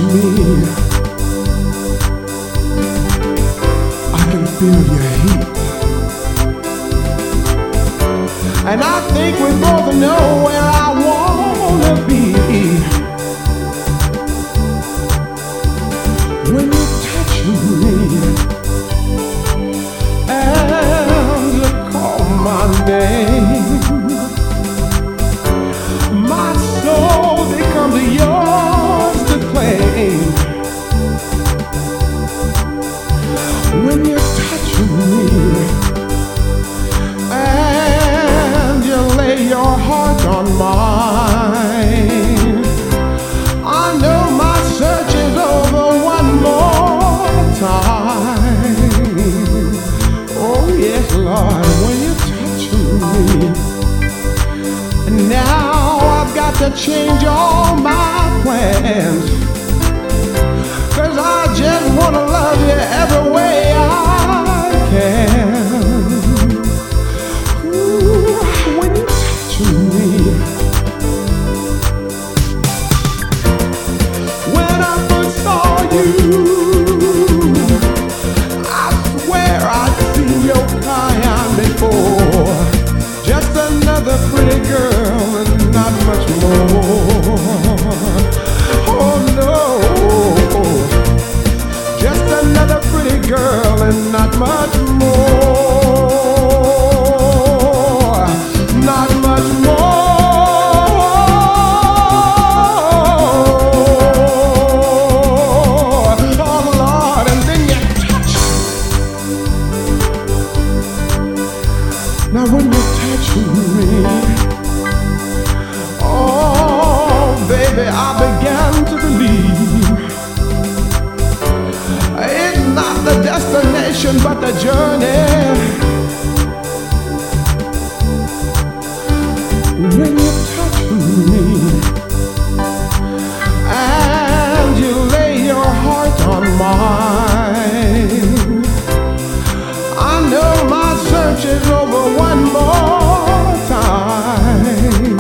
me, I can feel your heat. And I think we both know where I wanna be. When you touch me and you call my name, my soul becomes yours to claim. When you touch me and you lay your heart on mine, I know my search is over one more time. Oh yes, Lord, when you touch me, now I've got to change all my plans, 'cause I just want to love you every way I can. Ooh, when you touch me, when I first saw you, I swear I'd seen your kind before. Just another pretty girl and not much more. Oh no, just another pretty girl and not much more. Not much more. Oh Lord, and then you touch. Now when you touch me, oh baby, I began to believe it's not the destination but the journey. When you touch me and you lay your heart on mine, I know my search is over one more time.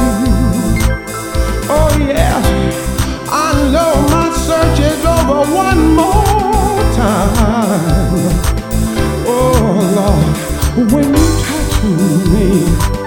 Oh yes, I know my search is over one more time. Oh Lord, when you touch me,